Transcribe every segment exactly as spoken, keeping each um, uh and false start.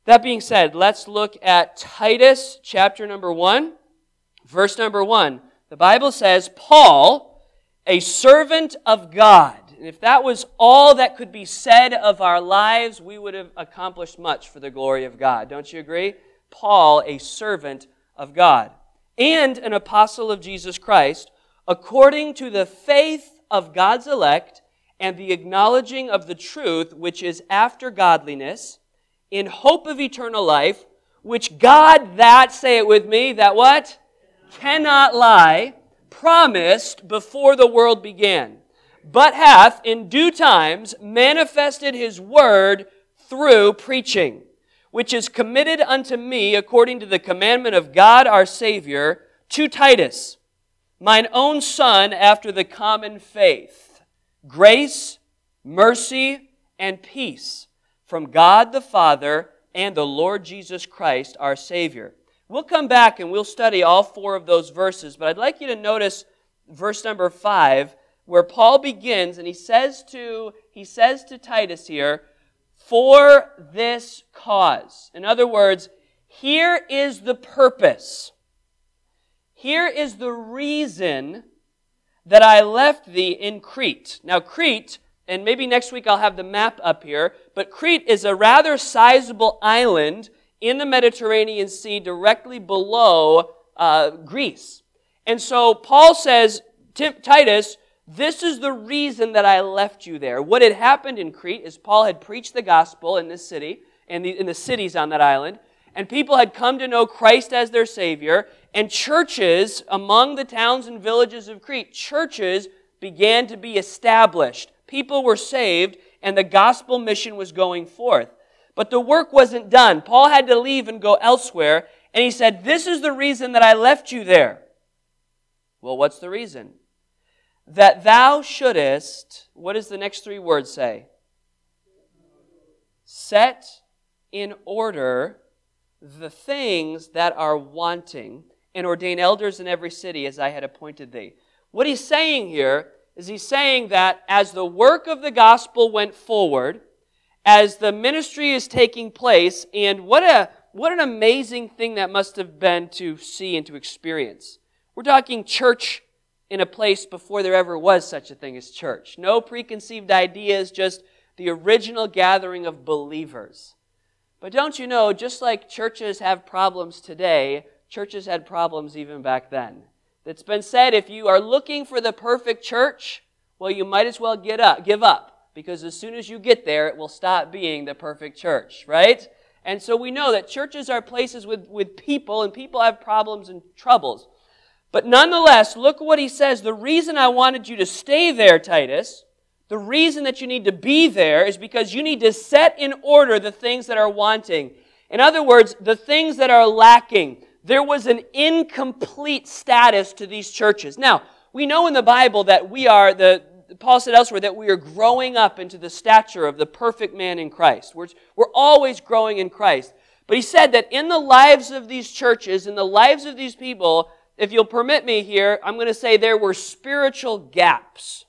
That being said, let's look at Titus chapter number one, verse number one. The Bible says, Paul, a servant of God. And if that was all that could be said of our lives, we would have accomplished much for the glory of God. Don't you agree? Paul, a servant of God, and an apostle of Jesus Christ, according to the faith of God's elect and the acknowledging of the truth which is after godliness, in hope of eternal life, which God that, say it with me, that what? Cannot lie, promised before the world began, but hath in due times manifested His word through preaching, which is committed unto me according to the commandment of God our Savior, to Titus, mine own son after the common faith. Grace, mercy, and peace from God the Father and the Lord Jesus Christ our Savior. We'll come back and we'll study all four of those verses, but I'd like you to notice verse number five, where Paul begins, and he says to, he says to Titus here, for this cause. In other words, here is the purpose. Here is the reason that I left thee in Crete. Now, Crete, and maybe next week I'll have the map up here, but Crete is a rather sizable island in the Mediterranean Sea directly below uh, Greece. And so Paul says, Titus, this is the reason that I left you there. What had happened in Crete is Paul had preached the gospel in this city, and in, in the cities on that island, and people had come to know Christ as their Savior, and churches among the towns and villages of Crete, churches began to be established. People were saved, and the gospel mission was going forth. But the work wasn't done. Paul had to leave and go elsewhere, and he said, this is the reason that I left you there. Well, what's the reason? That thou shouldest, what does the next three words say? Set in order the things that are wanting, and ordain elders in every city as I had appointed thee. What he's saying here is he's saying that as the work of the gospel went forward, as the ministry is taking place, and what a what an amazing thing that must have been to see and to experience. We're talking church in a place before there ever was such a thing as church. No preconceived ideas, just the original gathering of believers. But don't you know, just like churches have problems today, churches had problems even back then. It's been said, if you are looking for the perfect church, well, you might as well get up, give up, because as soon as you get there, it will stop being the perfect church, right? And so we know that churches are places with, with people, and people have problems and troubles. But nonetheless, look what he says. The reason I wanted you to stay there, Titus, the reason that you need to be there is because you need to set in order the things that are wanting. In other words, the things that are lacking. There was an incomplete status to these churches. Now, we know in the Bible that we are, the Paul said elsewhere, that we are growing up into the stature of the perfect man in Christ. We're, we're always growing in Christ. But he said that in the lives of these churches, in the lives of these people, if you'll permit me here, I'm going to say there were spiritual gaps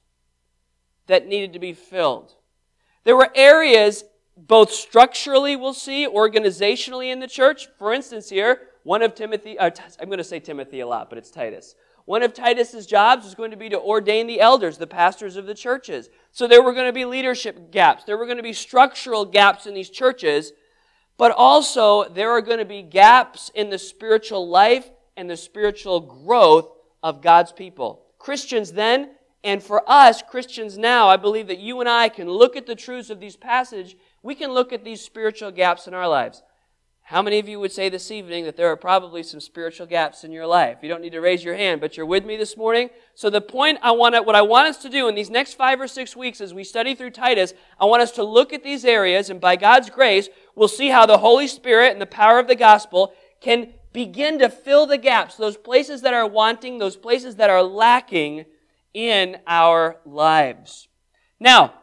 that needed to be filled. There were areas, both structurally, we'll see, organizationally in the church. For instance here, one of Timothy, uh, I'm going to say Timothy a lot, but it's Titus. One of Titus's jobs was going to be to ordain the elders, the pastors of the churches. So there were going to be leadership gaps. There were going to be structural gaps in these churches, but also there are going to be gaps in the spiritual life and the spiritual growth of God's people. Christians then, and for us, Christians now, I believe that you and I can look at the truths of these passages. We can look at these spiritual gaps in our lives. How many of you would say this evening that there are probably some spiritual gaps in your life? You don't need to raise your hand, but you're with me this morning. So the point I want to, what I want us to do in these next five or six weeks as we study through Titus, I want us to look at these areas, and by God's grace, we'll see how the Holy Spirit and the power of the gospel can begin to fill the gaps, those places that are wanting, those places that are lacking in our lives. Now,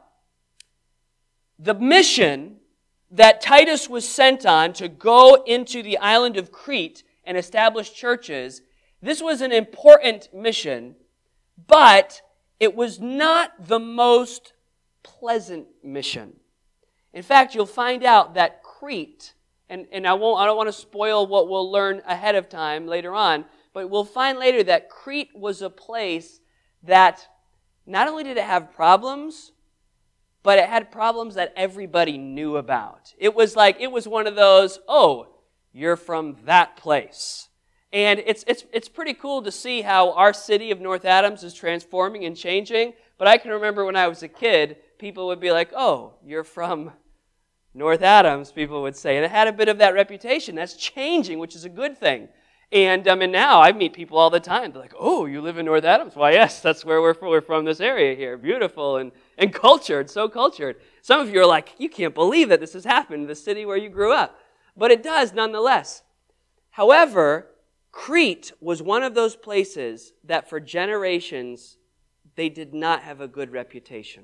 the mission that Titus was sent on to go into the island of Crete and establish churches, this was an important mission, but it was not the most pleasant mission. In fact, you'll find out that Crete and, and I won't I don't want to spoil what we'll learn ahead of time later on, but we'll find later that Crete was a place that not only did it have problems, but it had problems that everybody knew about. It was like, it was one of those, oh, you're from that place. And it's it's it's pretty cool to see how our city of North Adams is transforming and changing. But I can remember when I was a kid, people would be like, oh, you're from North Adams, people would say. And it had a bit of that reputation. That's changing, which is a good thing. And um, and now I meet people all the time. They're like, oh, you live in North Adams? Why, yes, that's where we're from. We're from this area here. Beautiful and, and cultured, so cultured. Some of you are like, you can't believe that this has happened in the city where you grew up. But it does nonetheless. However, Crete was one of those places that for generations, they did not have a good reputation.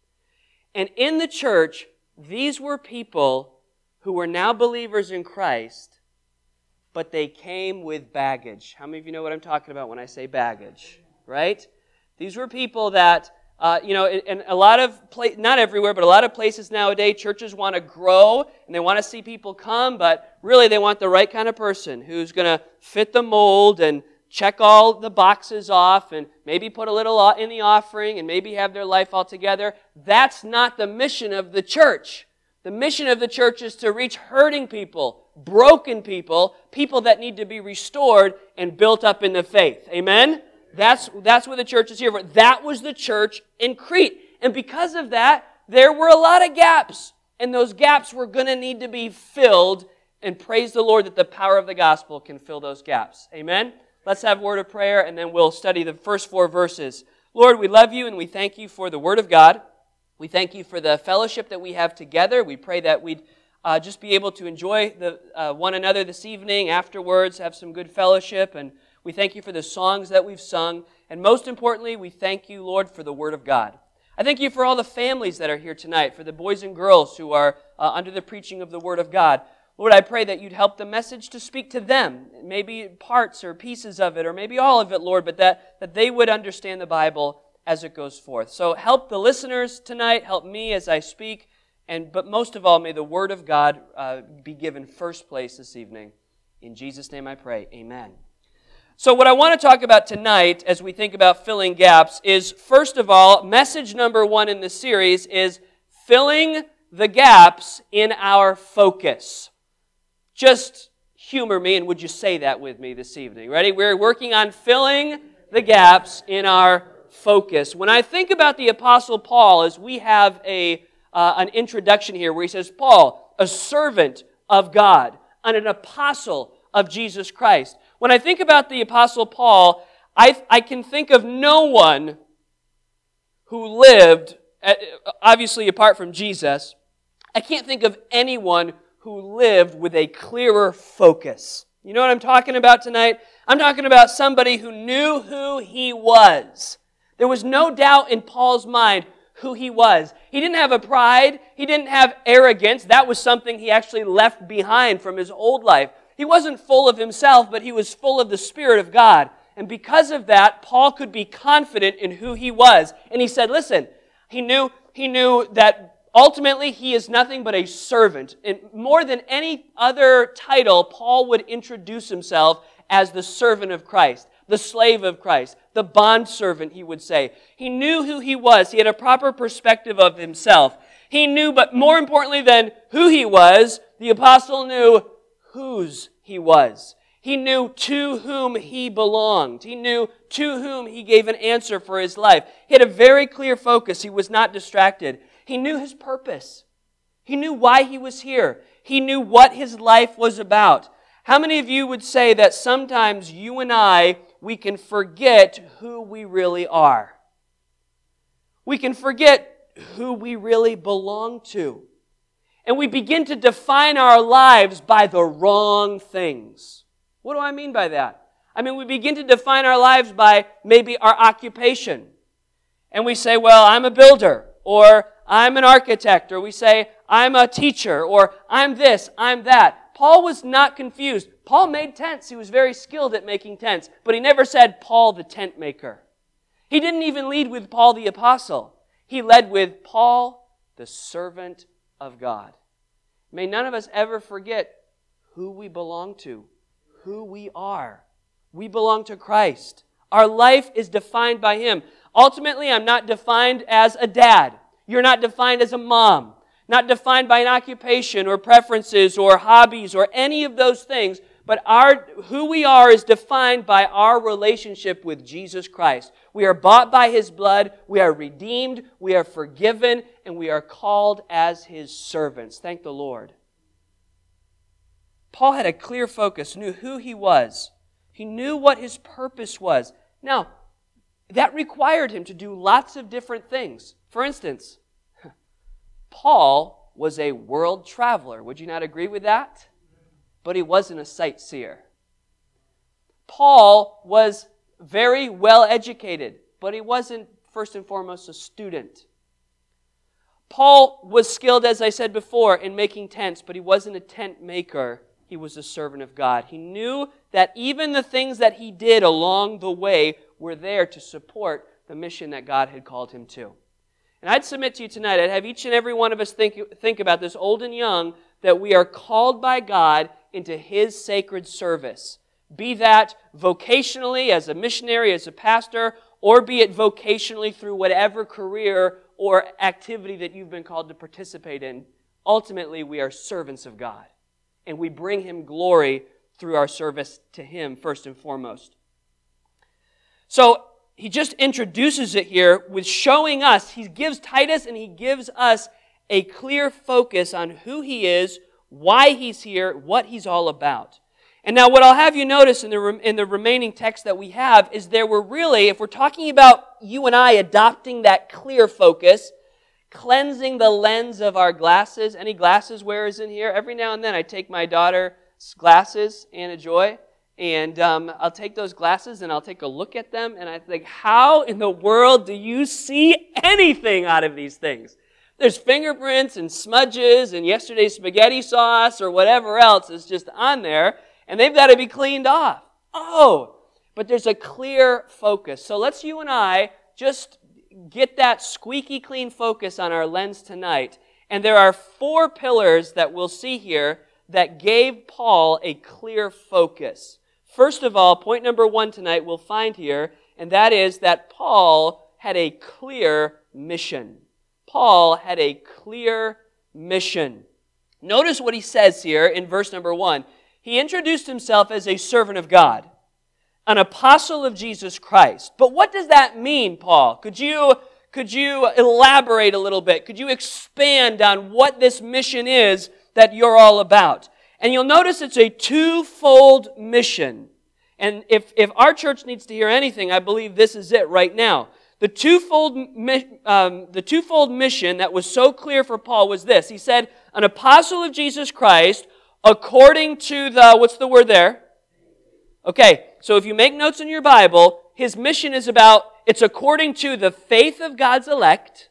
And in the church, these were people who were now believers in Christ, but they came with baggage. How many of you know what I'm talking about when I say baggage? Right? These were people that, uh, you know, and a lot of, pla- not everywhere, but a lot of places nowadays, churches want to grow and they want to see people come, but really they want the right kind of person who's going to fit the mold and check all the boxes off and maybe put a little in the offering and maybe have their life all together. That's not the mission of the church. The mission of the church is to reach hurting people, broken people, people that need to be restored and built up in the faith. Amen? That's, that's what the church is here for. That was the church in Crete. And because of that, there were a lot of gaps. And those gaps were going to need to be filled. And praise the Lord that the power of the gospel can fill those gaps. Amen? Let's have a word of prayer and then we'll study the first four verses. Lord, we love you and we thank you for the word of God. We thank you for the fellowship that we have together. We pray that we'd uh, just be able to enjoy the uh, one another this evening, afterwards, have some good fellowship. And we thank you for the songs that we've sung. And most importantly, we thank you, Lord, for the Word of God. I thank you for all the families that are here tonight, for the boys and girls who are uh, under the preaching of the Word of God. Lord, I pray that you'd help the message to speak to them, maybe parts or pieces of it, or maybe all of it, Lord, but that, that they would understand the Bible as it goes forth. So help the listeners tonight, help me as I speak, and but most of all, may the Word of God uh, be given first place this evening. In Jesus' name I pray, amen. So what I want to talk about tonight as we think about filling gaps is, first of all, message number one in the series is filling the gaps in our focus. Just humor me, and would you say that with me this evening? Ready? We're working on filling the gaps in our focus. When I think about the Apostle Paul, as we have a uh, an introduction here where he says, Paul, a servant of God, and an apostle of Jesus Christ. When I think about the Apostle Paul, I, I can think of no one who lived, obviously apart from Jesus, I can't think of anyone who lived with a clearer focus. You know what I'm talking about tonight? I'm talking about somebody who knew who he was. There was no doubt in Paul's mind who he was. He didn't have a pride. He didn't have arrogance. That was something he actually left behind from his old life. He wasn't full of himself, but he was full of the Spirit of God. And because of that, Paul could be confident in who he was. And he said, listen, he knew, he knew that ultimately he is nothing but a servant. And more than any other title, Paul would introduce himself as the servant of Christ, the slave of Christ, the bondservant, he would say. He knew who he was. He had a proper perspective of himself. He knew, but more importantly than who he was, the apostle knew whose he was. He knew to whom he belonged. He knew to whom he gave an answer for his life. He had a very clear focus. He was not distracted. He knew his purpose. He knew why he was here. He knew what his life was about. How many of you would say that sometimes you and I, we can forget who we really are? We can forget who we really belong to. And we begin to define our lives by the wrong things. What do I mean by that? I mean, we begin to define our lives by maybe our occupation. And we say, well, I'm a builder, or I'm an architect, or we say, I'm a teacher, or I'm this, I'm that. Paul was not confused. Paul made tents. He was very skilled at making tents. But he never said, Paul the tent maker. He didn't even lead with Paul the apostle. He led with Paul the servant of God. May none of us ever forget who we belong to, who we are. We belong to Christ. Our life is defined by Him. Ultimately, I'm not defined as a dad. You're not defined as a mom. Not defined by an occupation or preferences or hobbies or any of those things. But our, who we are is defined by our relationship with Jesus Christ. We are bought by His blood, we are redeemed, we are forgiven, and we are called as His servants. Thank the Lord. Paul had a clear focus, knew who he was. He knew what his purpose was. Now, that required him to do lots of different things. For instance, Paul was a world traveler. Would you not agree with that? But he wasn't a sightseer. Paul was very well educated, but he wasn't first and foremost a student. Paul was skilled, as I said before, in making tents, but he wasn't a tent maker. He was a servant of God. He knew that even the things that he did along the way were there to support the mission that God had called him to. And I'd submit to you tonight, I'd have each and every one of us think, think about this, old and young, that we are called by God into His sacred service. Be that vocationally as a missionary, as a pastor, or be it vocationally through whatever career or activity that you've been called to participate in. Ultimately, we are servants of God. And we bring Him glory through our service to Him first and foremost. So, he just introduces it here with showing us, he gives Titus and he gives us a clear focus on who he is, why he's here, what he's all about. And now what I'll have you notice in the in the remaining text that we have is there were really, if we're talking about you and I adopting that clear focus, cleansing the lens of our glasses. Any glasses wearers in here? Every now and then I take my daughter's glasses, Anna Joy, and um, I'll take those glasses and I'll take a look at them and I think, how in the world do you see anything out of these things? There's fingerprints and smudges and yesterday's spaghetti sauce or whatever else is just on there, and they've got to be cleaned off. Oh, but there's a clear focus. So let's you and I just get that squeaky clean focus on our lens tonight. And there are four pillars that we'll see here that gave Paul a clear focus. First of all, point number one tonight we'll find here, and that is that Paul had a clear mission. Paul had a clear mission. Notice what he says here in verse number one. He introduced himself as a servant of God, an apostle of Jesus Christ. But what does that mean, Paul? Could you, could you elaborate a little bit? Could you expand on what this mission is that you're all about? And you'll notice it's a twofold mission. And if, if our church needs to hear anything, I believe this is it right now. The twofold, um, the twofold mission that was so clear for Paul was this. He said, an apostle of Jesus Christ according to the, what's the word there? Okay, so if you make notes in your Bible, his mission is about, it's according to the faith of God's elect,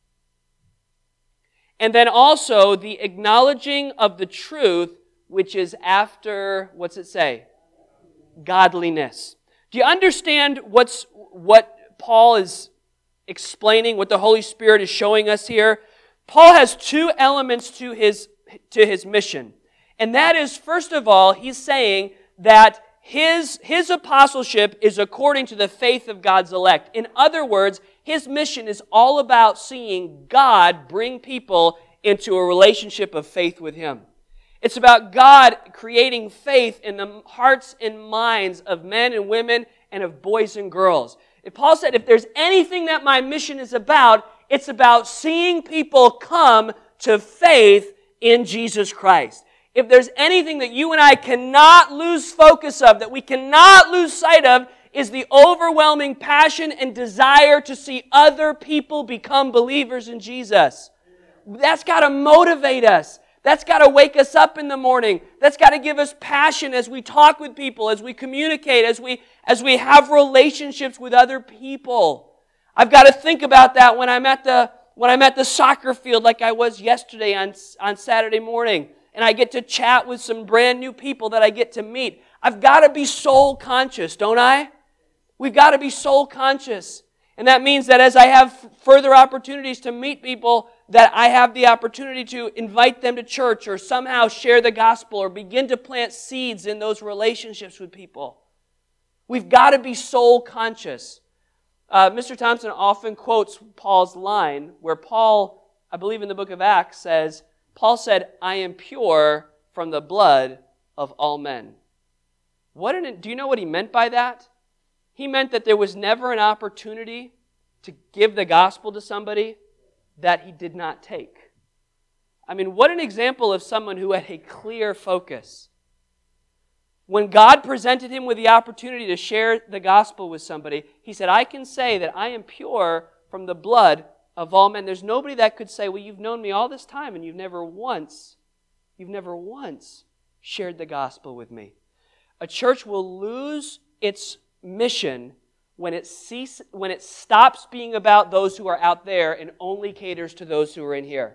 and then also the acknowledging of the truth, which is after, what's it say? Godliness. Do you understand what's what Paul is explaining, what the Holy Spirit is showing us here? Paul has two elements to his, to his mission. And that is, first of all, he's saying that his, his apostleship is according to the faith of God's elect. In other words, his mission is all about seeing God bring people into a relationship of faith with Him. It's about God creating faith in the hearts and minds of men and women and of boys and girls. If Paul said, if there's anything that my mission is about, it's about seeing people come to faith in Jesus Christ. If there's anything that you and I cannot lose focus of, that we cannot lose sight of, is the overwhelming passion and desire to see other people become believers in Jesus. That's got to motivate us. That's got to wake us up in the morning. That's got to give us passion as we talk with people, as we communicate, as we as we have relationships with other people. I've got to think about that when I'm at the when I'm at the soccer field like I was yesterday on, on Saturday morning, and I get to chat with some brand new people that I get to meet. I've got to be soul conscious, don't I? We've got to be soul conscious. And that means that as I have further opportunities to meet people, that I have the opportunity to invite them to church or somehow share the gospel or begin to plant seeds in those relationships with people. We've got to be soul conscious. Uh, Mister Thompson often quotes Paul's line where Paul, I believe in the book of Acts, says, Paul said, I am pure from the blood of all men. What an, do you know what he meant by that? He meant that there was never an opportunity to give the gospel to somebody that he did not take. I mean, what an example of someone who had a clear focus. When God presented him with the opportunity to share the gospel with somebody, he said, I can say that I am pure from the blood of all men. There's nobody that could say, well, you've known me all this time and you've never once, you've never once shared the gospel with me. A church will lose its mission when it cease, when it stops being about those who are out there and only caters to those who are in here.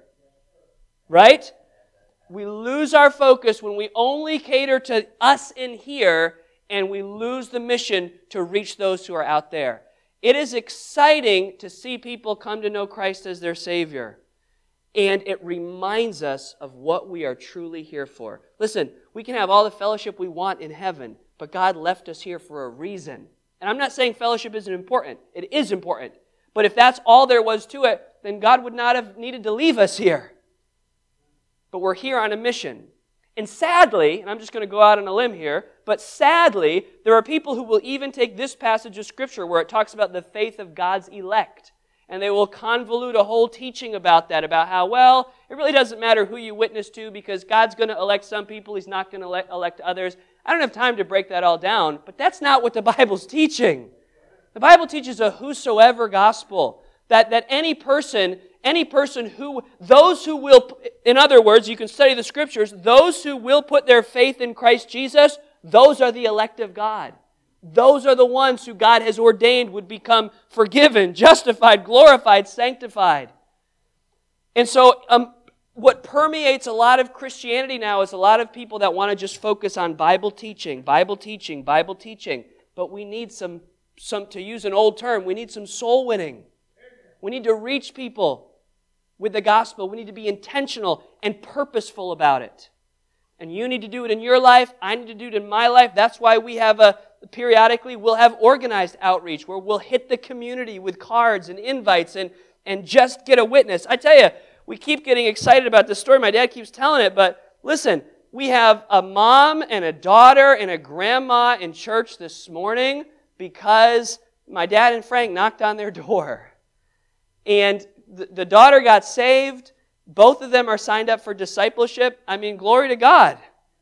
Right? We lose our focus when we only cater to us in here and we lose the mission to reach those who are out there. It is exciting to see people come to know Christ as their Savior. And it reminds us of what we are truly here for. Listen, we can have all the fellowship we want in heaven, but God left us here for a reason. And I'm not saying fellowship isn't important. It is important. But if that's all there was to it, then God would not have needed to leave us here. But we're here on a mission. And sadly, and I'm just going to go out on a limb here, but sadly, there are people who will even take this passage of Scripture where it talks about the faith of God's elect, and they will convolute a whole teaching about that, about how, well, it really doesn't matter who you witness to because God's going to elect some people, He's not going to elect, elect others. I don't have time to break that all down, but that's not what the Bible's teaching. The Bible teaches a whosoever gospel, that, that any person, any person who, those who will, in other words, you can study the Scriptures, those who will put their faith in Christ Jesus, those are the elect of God. Those are the ones who God has ordained would become forgiven, justified, glorified, sanctified. And so um, what permeates a lot of Christianity now is a lot of people that want to just focus on Bible teaching, Bible teaching, Bible teaching. But we need some, some, to use an old term, we need some soul winning. We need to reach people with the gospel. We need to be intentional and purposeful about it. And you need to do it in your life. I need to do it in my life. That's why we have a, periodically, we'll have organized outreach where we'll hit the community with cards and invites and, and just get a witness. I tell you, we keep getting excited about this story. My dad keeps telling it, but listen, we have a mom and a daughter and a grandma in church this morning because my dad and Frank knocked on their door. And the, the daughter got saved. Both of them are signed up for discipleship. I mean, glory to God.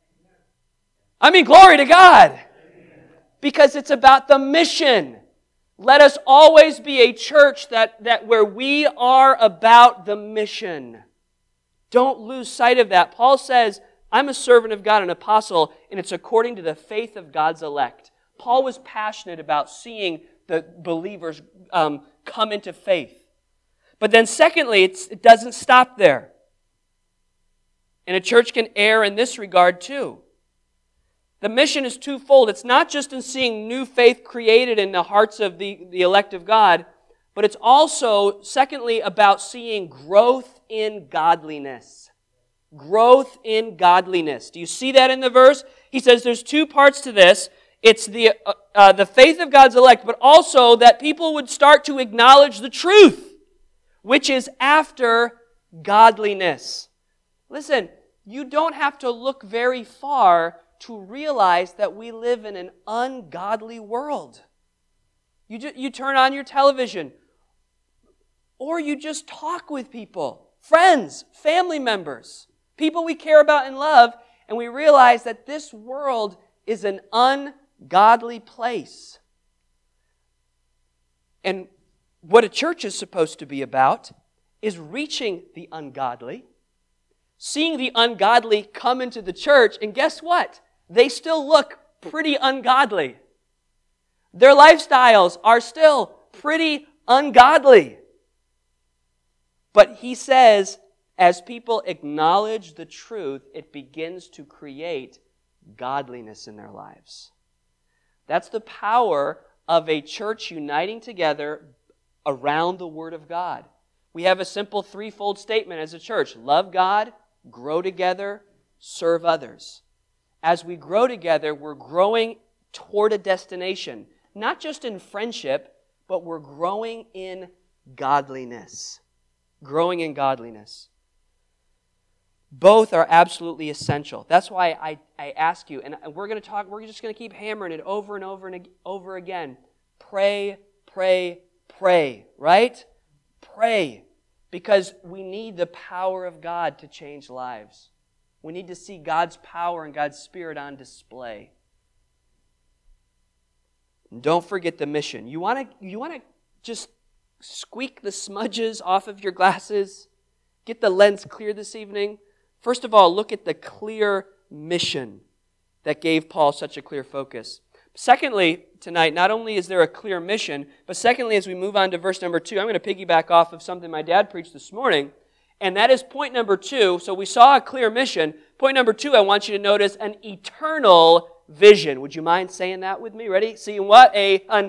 I mean, glory to God. Because it's about the mission. Let us always be a church that, that where we are about the mission. Don't lose sight of that. Paul says, I'm a servant of God, an apostle, and it's according to the faith of God's elect. Paul was passionate about seeing the believers um, come into faith. But then secondly, it's, it doesn't stop there. And a church can err in this regard too. The mission is twofold. It's not just in seeing new faith created in the hearts of the, the elect of God, but it's also, secondly, about seeing growth in godliness. Growth in godliness. Do you see that in the verse? He says there's two parts to this. It's the, uh, uh, the faith of God's elect, but also that people would start to acknowledge the truth, which is after godliness. Listen, you don't have to look very far to realize that we live in an ungodly world. You, ju- you turn on your television, or you just talk with people, friends, family members, people we care about and love, and we realize that this world is an ungodly place. And what a church is supposed to be about is reaching the ungodly, seeing the ungodly come into the church, and guess what? They still look pretty ungodly. Their lifestyles are still pretty ungodly. But he says, as people acknowledge the truth, it begins to create godliness in their lives. That's the power of a church uniting together around the Word of God. We have a simple threefold statement as a church. Love God, grow together, serve others. As we grow together, we're growing toward a destination. Not just in friendship, but we're growing in godliness. Growing in godliness. Both are absolutely essential. That's why I, I ask you, and we're going to talk, we're just going to keep hammering it over and over and over again. Pray, pray, pray, right? Pray, because we need the power of God to change lives. We need to see God's power and God's Spirit on display. And don't forget the mission. You want to you want to just squeak the smudges off of your glasses? Get the lens clear this evening? First of all, look at the clear mission that gave Paul such a clear focus. Secondly, tonight, not only is there a clear mission, but secondly, as we move on to verse number two, I'm going to piggyback off of something my dad preached this morning, and that is point number two. So we saw a clear mission. Point number two, I want you to notice an eternal vision. Would you mind saying that with me? Ready? Seeing what? A, an,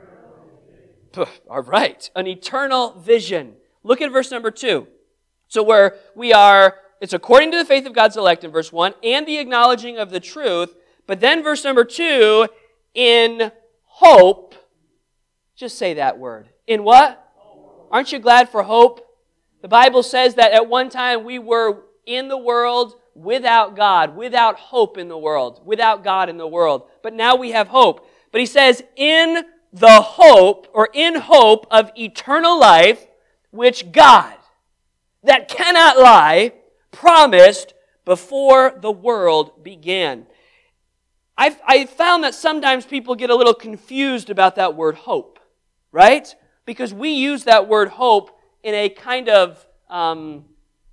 all right, an eternal vision. Look at verse number two. So where we are, it's according to the faith of God's elect in verse one, and the acknowledging of the truth. But then verse number two, in hope. Just say that word. In what? Aren't you glad for hope? The Bible says that at one time we were in the world without God, without hope in the world, without God in the world. But now we have hope. But he says, in the hope, or in hope of eternal life, which God, that cannot lie, promised before the world began. I've, I found that sometimes people get a little confused about that word hope, right? Because we use that word hope in a kind of um,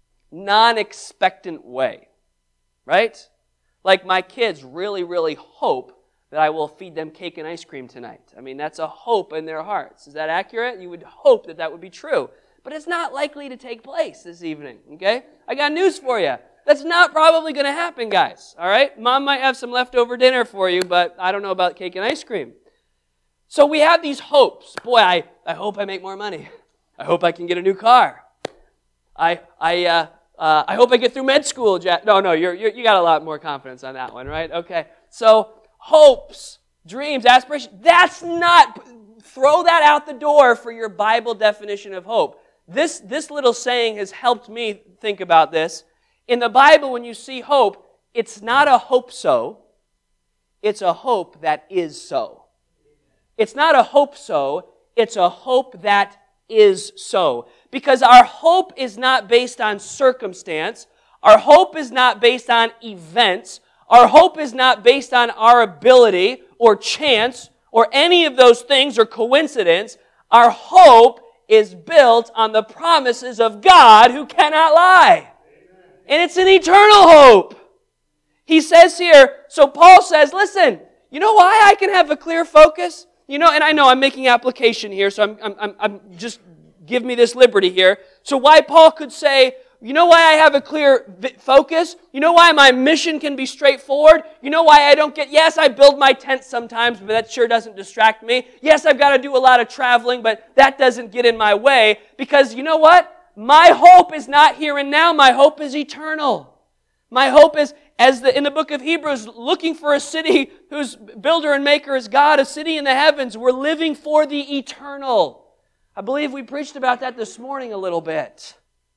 non-expectant way, right? Like my kids really, really hope that I will feed them cake and ice cream tonight. I mean, that's a hope in their hearts. Is that accurate? You would hope that that would be true. But it's not likely to take place this evening, okay? I got news for you. That's not probably going to happen, guys, all right? Mom might have some leftover dinner for you, but I don't know about cake and ice cream. So we have these hopes. Boy, I, I hope I make more money. I hope I can get a new car. I I uh, uh, I hope I get through med school, Jack. No, no, you're, you're, you got a lot more confidence on that one, right? Okay, so hopes, dreams, aspirations, that's not, throw that out the door for your Bible definition of hope. This, this little saying has helped me think about this. In the Bible, when you see hope, it's not a hope so, it's a hope that is so. It's not a hope so, it's a hope that is so. Because our hope is not based on circumstance, our hope is not based on events, our hope is not based on our ability or chance or any of those things or coincidence. Our hope is built on the promises of God who cannot lie. And it's an eternal hope. He says here, so Paul says, listen, you know why I can have a clear focus? You know, and I know I'm making application here, so I'm, I'm, I'm just give me this liberty here. So why Paul could say, you know why I have a clear focus? You know why my mission can be straightforward? You know why I don't get, yes, I build my tent sometimes, but that sure doesn't distract me. Yes, I've got to do a lot of traveling, but that doesn't get in my way. Because you know what? My hope is not here and now. My hope is eternal. My hope is, as the, in the book of Hebrews, looking for a city whose builder and maker is God, a city in the heavens. We're living for the eternal. I believe we preached about that this morning a little bit.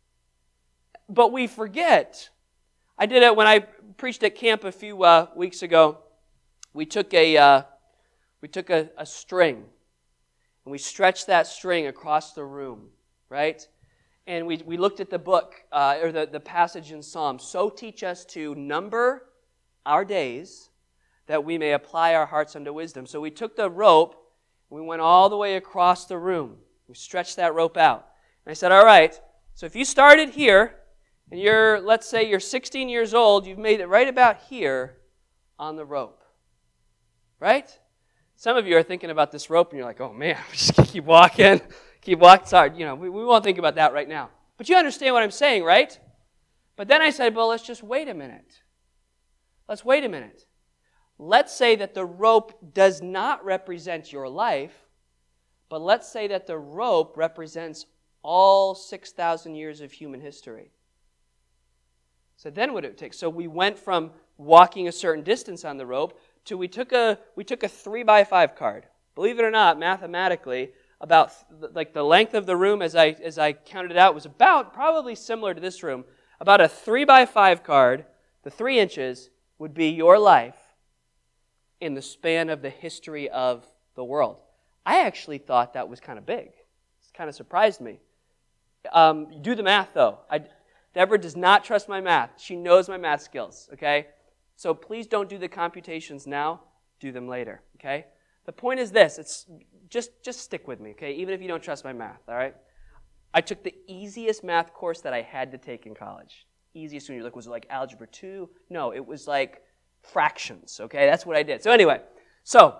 But we forget. I did it when I preached at camp a few uh, weeks ago. We took a uh, we took a, a string and we stretched that string across the room, right? And we we looked at the book uh, or the, the passage in Psalms. So teach us to number our days that we may apply our hearts unto wisdom. So we took the rope and we went all the way across the room. We stretched that rope out. And I said, all right, so if you started here, and you're, let's say you're sixteen years old, you've made it right about here on the rope. Right? Some of you are thinking about this rope and you're like, oh man, I'm just going to keep walking, keep walking. Sorry, you know, we, we won't think about that right now. But you understand what I'm saying, right? But then I said, well, let's just wait a minute. Let's wait a minute. Let's say that the rope does not represent your life, but let's say that the rope represents all six thousand years of human history. So then what did it take? So we went from walking a certain distance on the rope to we took a we took a three by five card. Believe it or not, mathematically, about th- like the length of the room as I as I counted it out was about probably similar to this room. About a three by five card, the three inches would be your life in the span of the history of the world. I actually thought that was kind of big. It kind of surprised me. Um, do the math though. I, Deborah does not trust my math. She knows my math skills, okay? So please don't do the computations now. Do them later, okay? The point is this. It's just, just stick with me, okay? Even if you don't trust my math, all right? I took the easiest math course that I had to take in college. Easiest when you look, was it like Algebra two? No, it was like fractions, okay? That's what I did. So anyway, so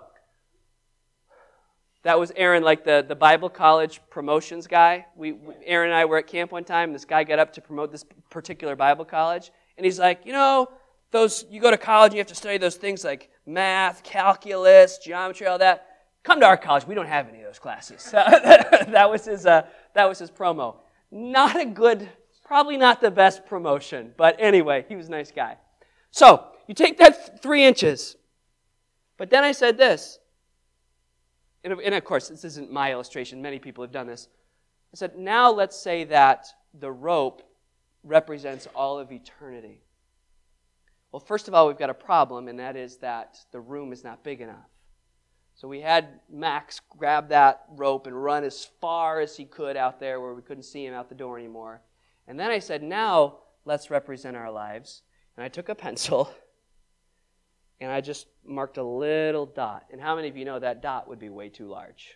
that was Aaron, like the, the Bible college promotions guy. We, we Aaron and I were at camp one time. This guy got up to promote this particular Bible college. And he's like, you know, those you go to college and you have to study those things like math, calculus, geometry, all that. Come to our college. We don't have any of those classes. that was his uh, that was his promo. Not a good, probably not the best promotion. But anyway, he was a nice guy. So you take that th- three inches. But then I said this. And of course, this isn't my illustration. Many people have done this. I said, now let's say that the rope represents all of eternity. Well, first of all, we've got a problem, and that is that the room is not big enough. So we had Max grab that rope and run as far as he could out there where we couldn't see him out the door anymore. And then I said, now let's represent our lives. And I took a pencil and I just marked a little dot. And how many of you know that dot would be way too large?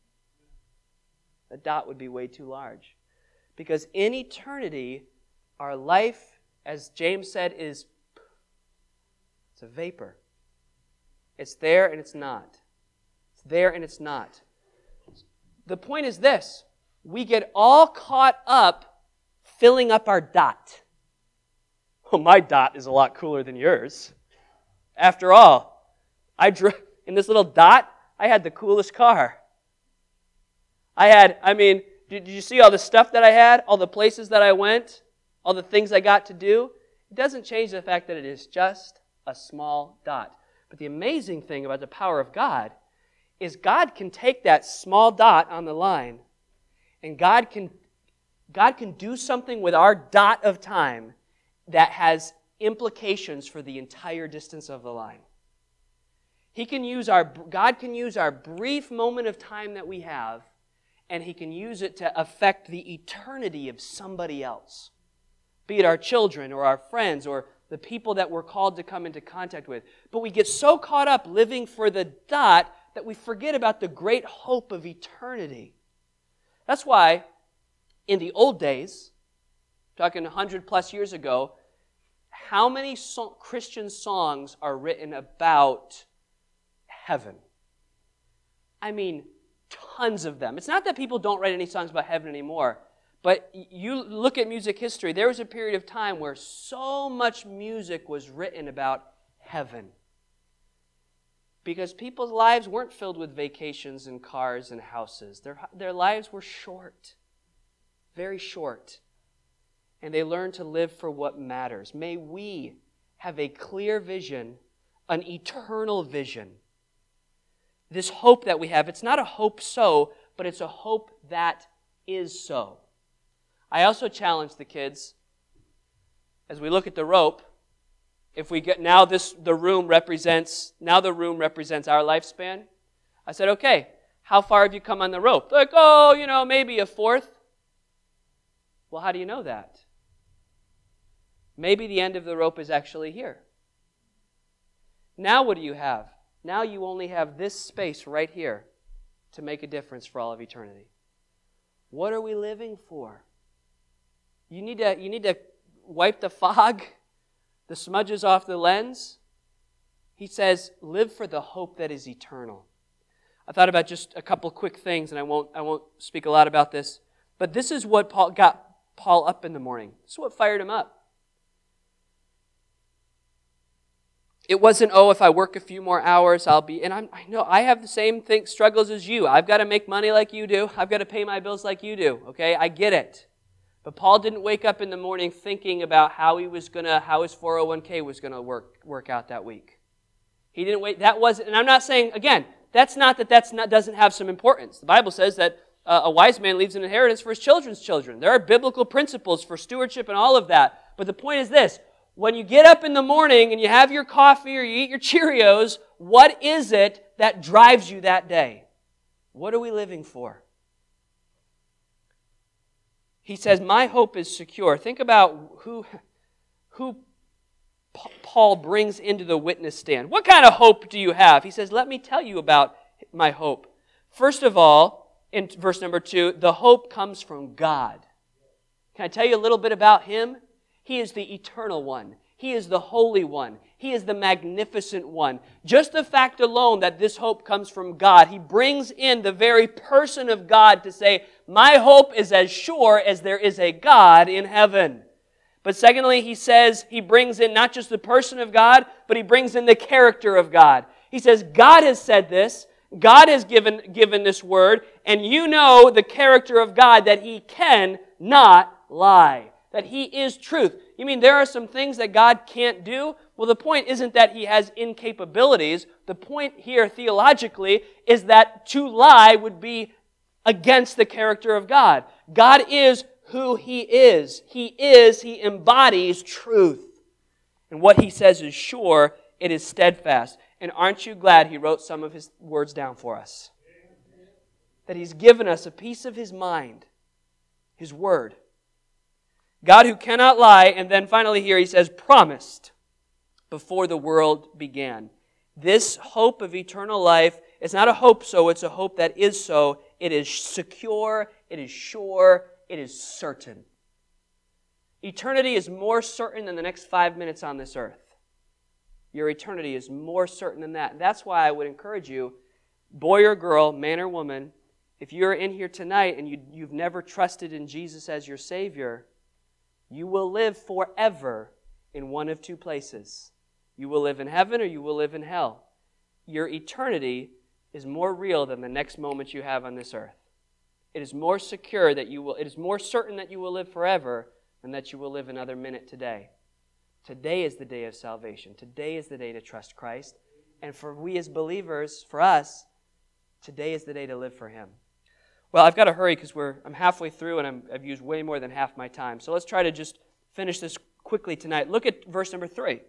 That dot would be way too large. Because in eternity, our life, as James said, is it's a vapor. It's there and it's not. It's there and it's not. The point is this. We get all caught up filling up our dot. Well, my dot is a lot cooler than yours. After all, I drew, in this little dot, I had the coolest car. I had, I mean, did, did you see all the stuff that I had? All the places that I went? All the things I got to do? It doesn't change the fact that it is just a small dot. But the amazing thing about the power of God is God can take that small dot on the line and God can, God can do something with our dot of time that has implications for the entire distance of the line. He can use our, God can use our brief moment of time that we have, and He can use it to affect the eternity of somebody else. Be it our children or our friends or the people that we're called to come into contact with. But we get so caught up living for the dot that we forget about the great hope of eternity. That's why in the old days, talking one hundred plus years ago, how many so- Christian songs are written about heaven? I mean, tons of them. It's not that people don't write any songs about heaven anymore, but you look at music history, there was a period of time where so much music was written about heaven. Because people's lives weren't filled with vacations and cars and houses. Their, their lives were short, very short. And they learn to live for what matters. May we have a clear vision, an eternal vision. This hope that we have, it's not a hope so, but it's a hope that is so. I also challenge the kids, as we look at the rope, if we get, now this, the room represents, now the room represents our lifespan. I said, okay, how far have you come on the rope? Like, oh, you know, maybe a fourth. Well, how do you know that? Maybe the end of the rope is actually here. Now what do you have? Now you only have this space right here to make a difference for all of eternity. What are we living for? You need to, you need to wipe the fog, the smudges off the lens. He says, live for the hope that is eternal. I thought about just a couple quick things, and I won't, I won't speak a lot about this. But this is what Paul got Paul up in the morning. This is what fired him up. It wasn't, oh, if I work a few more hours, I'll be, and I'm, I know I have the same thing, struggles as you. I've got to make money like you do. I've got to pay my bills like you do, okay? I get it. But Paul didn't wake up in the morning thinking about how he was going to, how his four oh one k was going to work, work out that week. He didn't wait, that wasn't, and I'm not saying, again, that's not that that's not, doesn't have some importance. The Bible says that uh, a wise man leaves an inheritance for his children's children. There are biblical principles for stewardship and all of that. But the point is this: when you get up in the morning and you have your coffee or you eat your Cheerios, what is it that drives you that day? What are we living for? He says, my hope is secure. Think about who, who Paul brings into the witness stand. What kind of hope do you have? He says, let me tell you about my hope. First of all, in verse number two, the hope comes from God. Can I tell you a little bit about Him? He is the eternal one. He is the holy one. He is the magnificent one. Just the fact alone that this hope comes from God, He brings in the very person of God to say, my hope is as sure as there is a God in heaven. But secondly, he says, he brings in not just the person of God, but he brings in the character of God. He says, God has said this, God has given, given this word, and you know the character of God, that He cannot lie, that He is truth. You mean there are some things that God can't do? Well, the point isn't that He has incapabilities. The point here, theologically, is that to lie would be against the character of God. God is who He is. He is, He embodies truth. And what He says is sure, it is steadfast. And aren't you glad He wrote some of His words down for us? That He's given us a piece of His mind, His Word. God who cannot lie, and then finally here He says, promised before the world began. This hope of eternal life is not a hope so, it's a hope that is so. It is secure, it is sure, it is certain. Eternity is more certain than the next five minutes on this earth. Your eternity is more certain than that. That's why I would encourage you, boy or girl, man or woman, if you're in here tonight and you, you've never trusted in Jesus as your Savior, you will live forever in one of two places. You will live in heaven or you will live in hell. Your eternity is more real than the next moment you have on this earth. It is more secure that you will, it is more certain that you will live forever than that you will live another minute today. Today is the day of salvation. Today is the day to trust Christ. And for we as believers, for us, today is the day to live for Him. Well, I've got to hurry because we're I'm halfway through and I'm, I've used way more than half my time. So let's try to just finish this quickly tonight. Look at verse number three.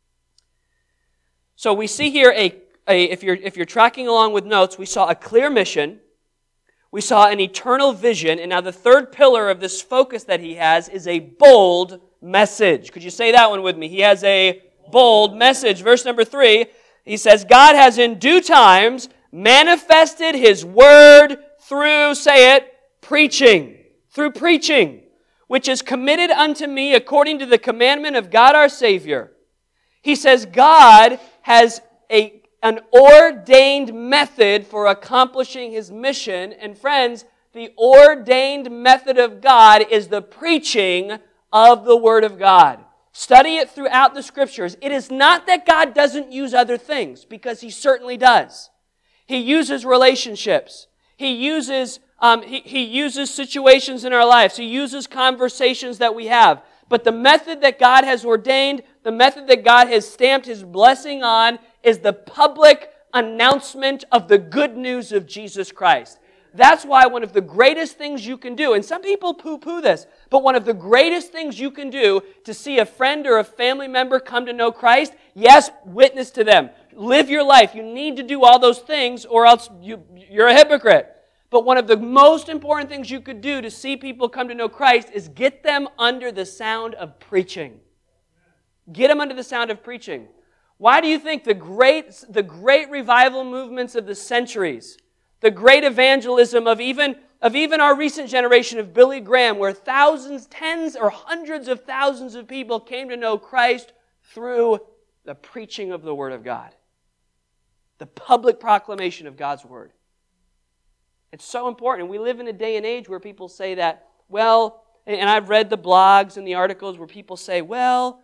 So we see here a, a if you're if you're tracking along with notes, we saw a clear mission. We saw an eternal vision, and now the third pillar of this focus that he has is a bold message. Could you say that one with me? He has a bold message. Verse number three, he says, God has in due times manifested His word through, say it, preaching. Through preaching, which is committed unto me according to the commandment of God our Savior. He says God has a an ordained method for accomplishing His mission. And friends, the ordained method of God is the preaching of the Word of God. Study it throughout the Scriptures. It is not that God doesn't use other things, because He certainly does. He uses relationships. He uses, um, he, he uses situations in our lives. He uses conversations that we have. But the method that God has ordained, the method that God has stamped His blessing on, is the public announcement of the good news of Jesus Christ. That's why one of the greatest things you can do, and some people poo-poo this, but one of the greatest things you can do to see a friend or a family member come to know Christ, yes, witness to them. Live your life. You need to do all those things or else you, you're a hypocrite. But one of the most important things you could do to see people come to know Christ is get them under the sound of preaching. Get them under the sound of preaching. Why do you think the great, the great revival movements of the centuries, the great evangelism of even, of even our recent generation of Billy Graham, where thousands, tens or hundreds of thousands of people came to know Christ through the preaching of the Word of God, the public proclamation of God's Word? It's so important. We live in a day and age where people say that, well, and I've read the blogs and the articles where people say, well,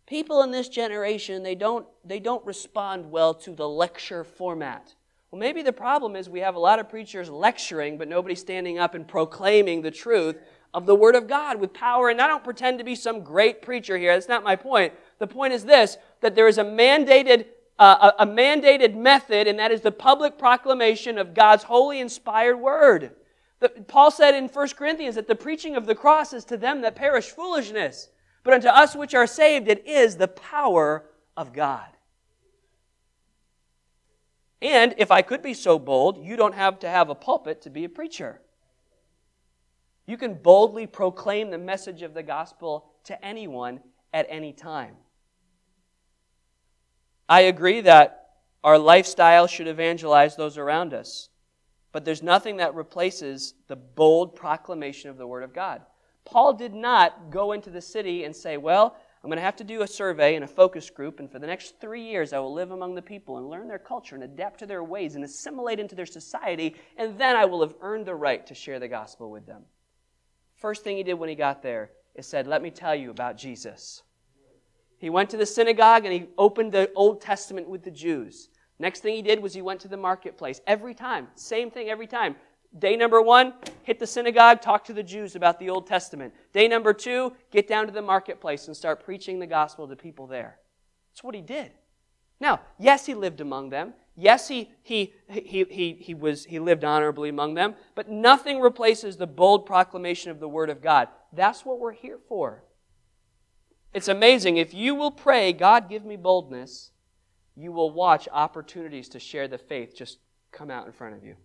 People in this generation, they don't, they don't respond well to the lecture format. Well, maybe the problem is we have a lot of preachers lecturing, but nobody standing up and proclaiming the truth of the Word of God with power. And I don't pretend to be some great preacher here. That's not my point. The point is this, that there is a mandated, uh, a, a mandated method, and that is the public proclamation of God's holy, inspired Word. The, Paul said in First Corinthians that the preaching of the cross is to them that perish foolishness, but unto us which are saved it is the power of God. And if I could be so bold, you don't have to have a pulpit to be a preacher. You can boldly proclaim the message of the gospel to anyone at any time. I agree that our lifestyle should evangelize those around us, but there's nothing that replaces the bold proclamation of the Word of God. Paul did not go into the city and say, well, I'm going to have to do a survey and a focus group, and for the next three years I will live among the people and learn their culture and adapt to their ways and assimilate into their society, and then I will have earned the right to share the gospel with them. First thing he did when he got there is said, let me tell you about Jesus. He went to the synagogue and he opened the Old Testament with the Jews. Next thing he did was he went to the marketplace. Every time, same thing every time. Day number one, hit the synagogue, talk to the Jews about the Old Testament. Day number two, get down to the marketplace and start preaching the gospel to people there. That's what he did. Now, yes, he lived among them. Yes, he he he he he was he lived honorably among them, but nothing replaces the bold proclamation of the Word of God. That's what we're here for. It's amazing. If you will pray, God, give me boldness, you will watch opportunities to share the faith just come out in front of you.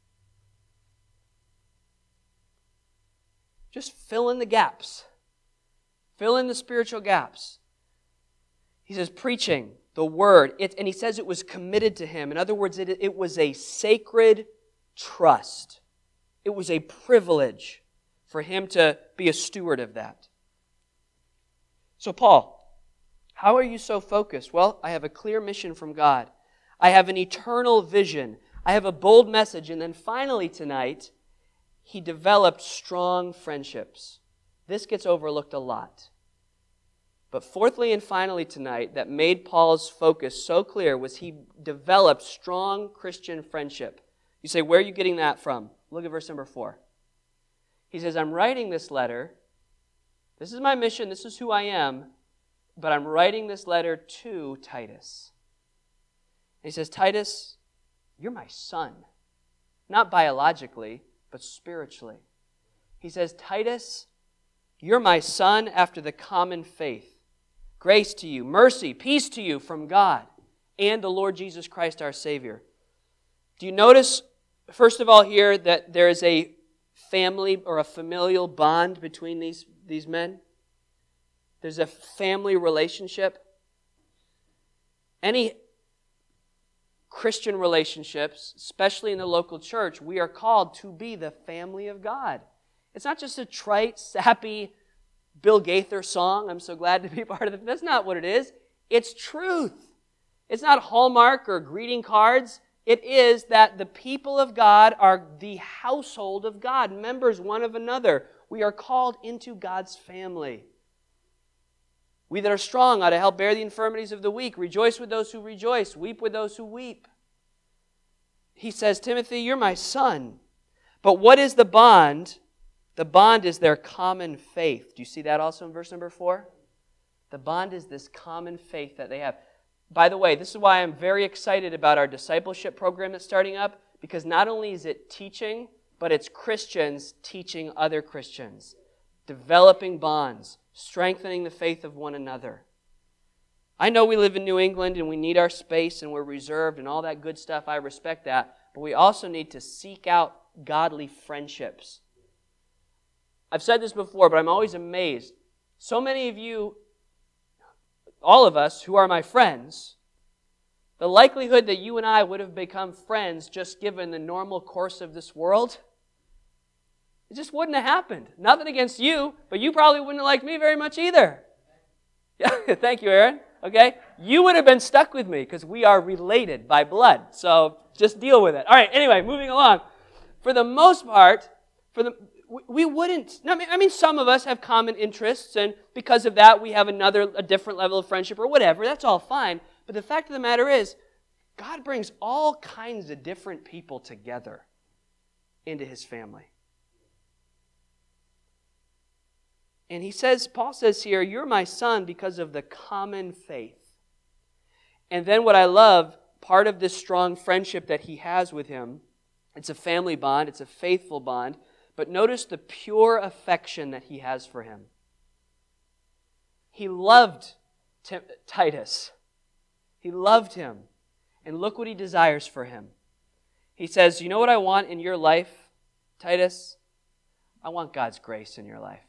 Just fill in the gaps. Fill in the spiritual gaps. He says, preaching the Word, it, and he says it was committed to him. In other words, it, it was a sacred trust. It was a privilege for him to be a steward of that. So Paul, how are you so focused? Well, I have a clear mission from God. I have an eternal vision. I have a bold message. And then finally tonight, he developed strong friendships. This gets overlooked a lot. But fourthly and finally tonight, that made Paul's focus so clear was he developed strong Christian friendship. You say, where are you getting that from? Look at verse number four. He says, I'm writing this letter. This is my mission. This is who I am. But I'm writing this letter to Titus. And he says, Titus, you're my son. Not biologically, but spiritually. He says, Titus, you're my son after the common faith. Grace to you, mercy, peace to you from God and the Lord Jesus Christ our Savior. Do you notice, first of all, here that there is a family or a familial bond between these, these men? There's a family relationship. Any Christian relationships, especially in the local church, we are called to be the family of God. It's not just a trite, sappy Bill Gaither song, I'm so glad to be part of it. That's not what it is. It's truth. It's not Hallmark or greeting cards. It is that the people of God are the household of God, members one of another. We are called into God's family. We that are strong ought to help bear the infirmities of the weak. Rejoice with those who rejoice. Weep with those who weep. He says, Timothy, you're my son. But what is the bond? The bond is their common faith. Do you see that also in verse number four? The bond is this common faith that they have. By the way, this is why I'm very excited about our discipleship program that's starting up, because not only is it teaching, but it's Christians teaching other Christians, developing bonds, strengthening the faith of one another. I know we live in New England and we need our space and we're reserved and all that good stuff. I respect that. But we also need to seek out godly friendships. I've said this before, but I'm always amazed. So many of you, all of us who are my friends, the likelihood that you and I would have become friends just given the normal course of this world, it just wouldn't have happened. Nothing against you, but you probably wouldn't have liked me very much either. Yeah, thank you, Aaron. Okay? You would have been stuck with me because we are related by blood. So just deal with it. All right, anyway, moving along. For the most part, for the we, we wouldn't. I mean, I mean, some of us have common interests, and because of that, we have another, a different level of friendship or whatever. That's all fine. But the fact of the matter is, God brings all kinds of different people together into His family. And he says, Paul says here, you're my son because of the common faith. And then what I love, part of this strong friendship that he has with him, it's a family bond, it's a faithful bond, but notice the pure affection that he has for him. He loved Tim- Titus. He loved him. And look what he desires for him. He says, you know what I want in your life, Titus? I want God's grace in your life.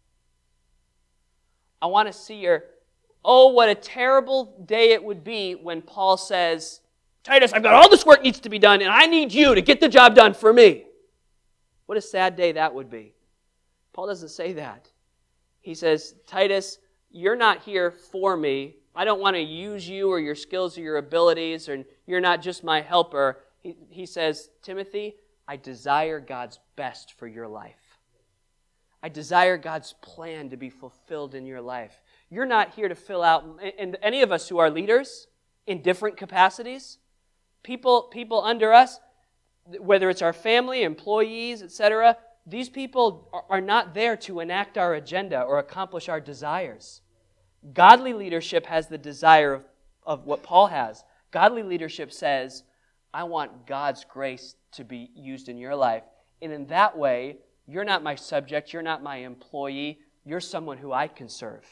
I want to see your, oh, what a terrible day it would be when Paul says, Titus, I've got all this work needs to be done, and I need you to get the job done for me. What a sad day that would be. Paul doesn't say that. He says, Titus, you're not here for me. I don't want to use you or your skills or your abilities, or you're not just my helper. He, he says, Timothy, I desire God's best for your life. I desire God's plan to be fulfilled in your life. You're not here to fill out, and any of us who are leaders in different capacities, people, people under us, whether it's our family, employees, et cetera, these people are not there to enact our agenda or accomplish our desires. Godly leadership has the desire of, of what Paul has. Godly leadership says, I want God's grace to be used in your life. And in that way, you're not my subject, you're not my employee, you're someone who I can serve.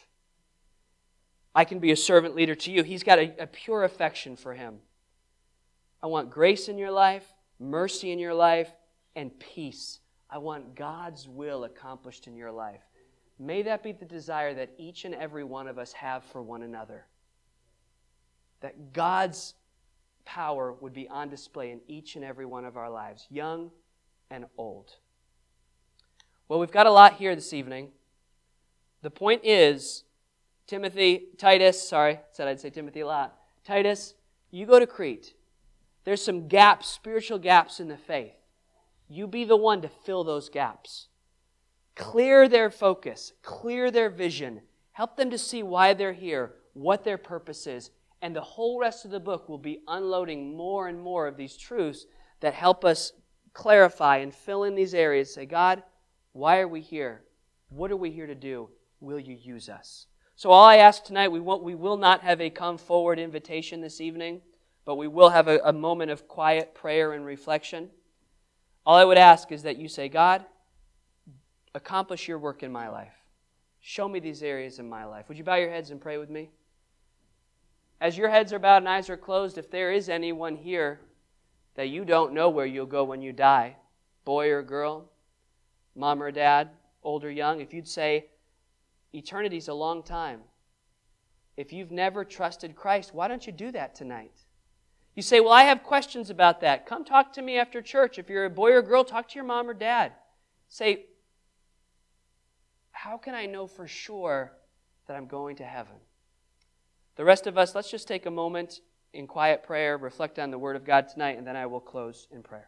I can be a servant leader to you. He's got a, a pure affection for him. I want grace in your life, mercy in your life, and peace. I want God's will accomplished in your life. May that be the desire that each and every one of us have for one another. That God's power would be on display in each and every one of our lives, young and old. Well, we've got a lot here this evening. The point is, Timothy, Titus, sorry, said I'd say Timothy a lot. Titus, you go to Crete. There's some gaps, spiritual gaps in the faith. You be the one to fill those gaps. Clear their focus, clear their vision. Help them to see why they're here, what their purpose is. And the whole rest of the book will be unloading more and more of these truths that help us clarify and fill in these areas. Say, God, why are we here? What are we here to do? Will you use us? So all I ask tonight, we won't, we will not have a come forward invitation this evening, but we will have a, a moment of quiet prayer and reflection. All I would ask is that you say, God, accomplish your work in my life. Show me these areas in my life. Would you bow your heads and pray with me? As your heads are bowed and eyes are closed, if there is anyone here that you don't know where you'll go when you die, boy or girl, mom or dad, old or young, if you'd say, eternity's a long time. If you've never trusted Christ, why don't you do that tonight? You say, well, I have questions about that. Come talk to me after church. If you're a boy or girl, talk to your mom or dad. Say, how can I know for sure that I'm going to heaven? The rest of us, let's just take a moment in quiet prayer, reflect on the Word of God tonight, and then I will close in prayer.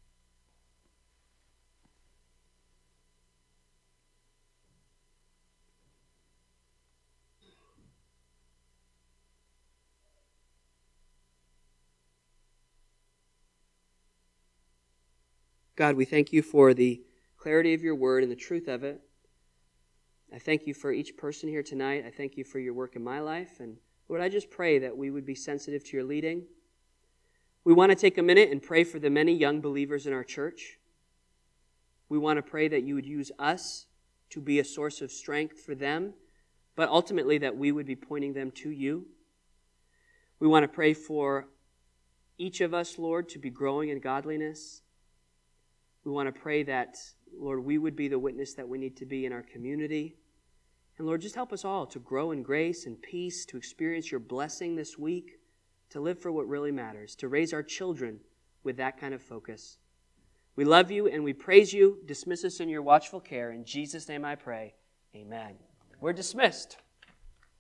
God, we thank you for the clarity of your word and the truth of it. I thank you for each person here tonight. I thank you for your work in my life. And Lord, I just pray that we would be sensitive to your leading. We want to take a minute and pray for the many young believers in our church. We want to pray that you would use us to be a source of strength for them, but ultimately that we would be pointing them to you. We want to pray for each of us, Lord, to be growing in godliness. We want to pray that, Lord, we would be the witness that we need to be in our community. And Lord, just help us all to grow in grace and peace, to experience your blessing this week, to live for what really matters, to raise our children with that kind of focus. We love you and we praise you. Dismiss us in your watchful care. In Jesus' name I pray. Amen. We're dismissed.